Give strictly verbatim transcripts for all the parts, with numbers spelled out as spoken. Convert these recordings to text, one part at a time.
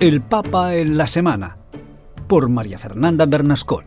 El Papa en la Semana, por María Fernanda Bernasconi.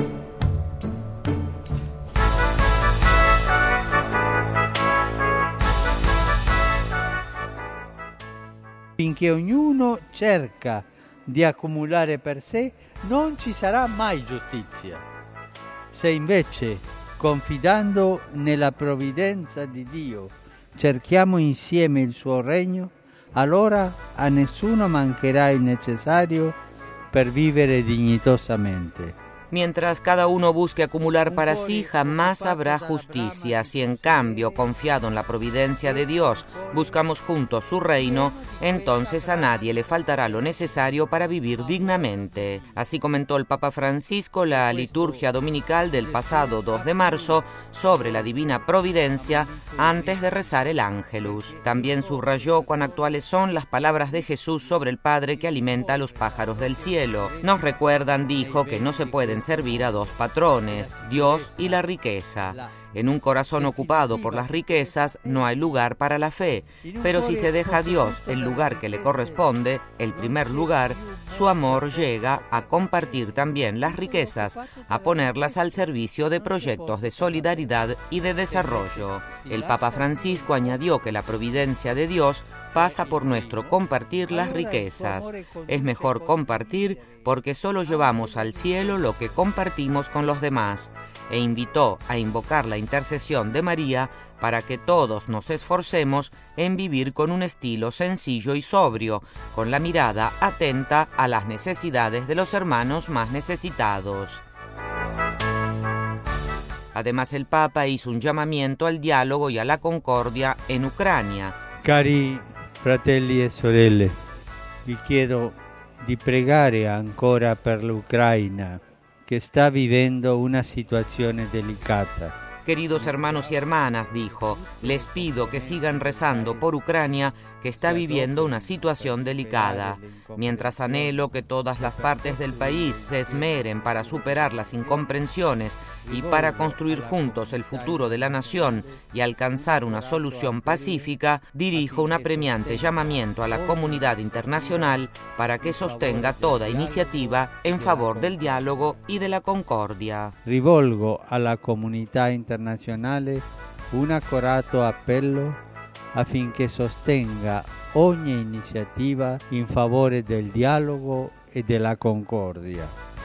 Finché ognuno cerca di accumulare per sé, non ci sarà mai giustizia. Se invece, confidando nella provvidenza di Dio, cerchiamo insieme il suo regno, allora a nessuno mancherà il necessario per vivere dignitosamente. Mientras cada uno busque acumular para sí, jamás habrá justicia. Si en cambio, confiado en la providencia de Dios, buscamos juntos su reino, entonces a nadie le faltará lo necesario para vivir dignamente. Así comentó el Papa Francisco la liturgia dominical del pasado dos de marzo sobre la divina providencia antes de rezar el Ángelus. También subrayó cuán actuales son las palabras de Jesús sobre el Padre que alimenta a los pájaros del cielo. Nos recuerdan, dijo, que no se pueden servir a dos patrones, Dios y la riqueza. En un corazón ocupado por las riquezas no hay lugar para la fe, pero si se deja a Dios el lugar que le corresponde, el primer lugar, su amor llega a compartir también las riquezas, a ponerlas al servicio de proyectos de solidaridad y de desarrollo. El Papa Francisco añadió que la providencia de Dios pasa por nuestro compartir las riquezas. Es mejor compartir porque solo llevamos al cielo lo que compartimos con los demás, e invitó a invocar la intercesión de María para que todos nos esforcemos en vivir con un estilo sencillo y sobrio, con la mirada atenta a las necesidades de los hermanos más necesitados. Además, el Papa hizo un llamamiento al diálogo y a la concordia en Ucrania. Cari fratelli e sorelle, vi chiedo di pregare ancora per l'Ucraina, che sta vivendo una situazione delicata. Queridos hermanos y hermanas, dijo, les pido que sigan rezando por Ucrania, que está viviendo una situación delicada. Mientras anhelo que todas las partes del país se esmeren para superar las incomprensiones y para construir juntos el futuro de la nación y alcanzar una solución pacífica, dirijo un apremiante llamamiento a la comunidad internacional para que sostenga toda iniciativa en favor del diálogo y de la concordia. Rivolgo alla comunità internazionale un accorato appello affinché sostenga ogni iniziativa in favore del dialogo e della concordia.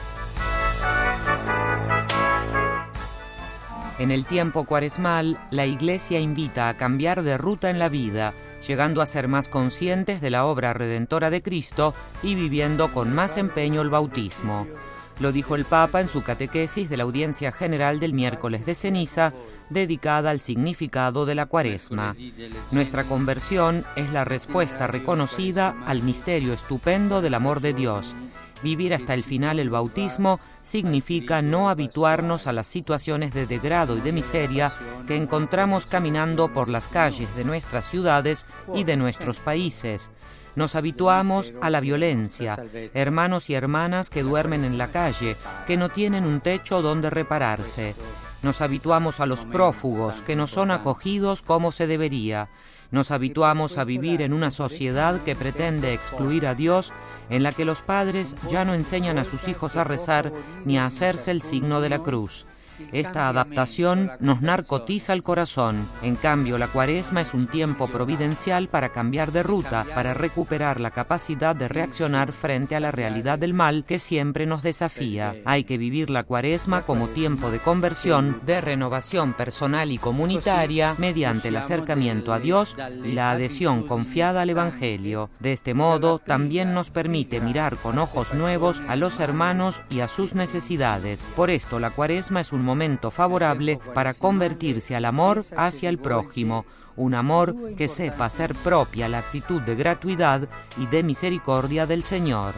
En el tiempo cuaresmal, la Iglesia invita a cambiar de ruta en la vida, llegando a ser más conscientes de la obra redentora de Cristo y viviendo con más empeño el bautismo. Lo dijo el Papa en su catequesis de la audiencia general del miércoles de ceniza, dedicada al significado de la Cuaresma. Nuestra conversión es la respuesta reconocida al misterio estupendo del amor de Dios. Vivir hasta el final el bautismo significa no habituarnos a las situaciones de degrado y de miseria que encontramos caminando por las calles de nuestras ciudades y de nuestros países. Nos habituamos a la violencia, hermanos y hermanas que duermen en la calle, que no tienen un techo donde repararse. Nos habituamos a los prófugos, que no son acogidos como se debería. Nos habituamos a vivir en una sociedad que pretende excluir a Dios, en la que los padres ya no enseñan a sus hijos a rezar ni a hacerse el signo de la cruz. Esta adaptación nos narcotiza el corazón. En cambio, la Cuaresma es un tiempo providencial para cambiar de ruta, para recuperar la capacidad de reaccionar frente a la realidad del mal que siempre nos desafía. Hay que vivir la Cuaresma como tiempo de conversión, de renovación personal y comunitaria, mediante el acercamiento a Dios y la adhesión confiada al Evangelio. De este modo, también nos permite mirar con ojos nuevos a los hermanos y a sus necesidades. Por esto, la Cuaresma es un momento favorable para convertirse al amor hacia el prójimo, un amor que sepa hacer propia la actitud de gratuidad y de misericordia del Señor.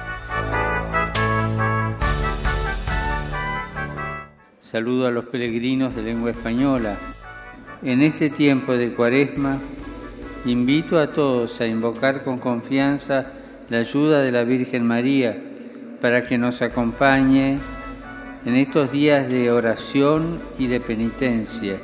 Saludo a los peregrinos de lengua española. En este tiempo de Cuaresma, invito a todos a invocar con confianza la ayuda de la Virgen María para que nos acompañe en estos días de oración y de penitencia,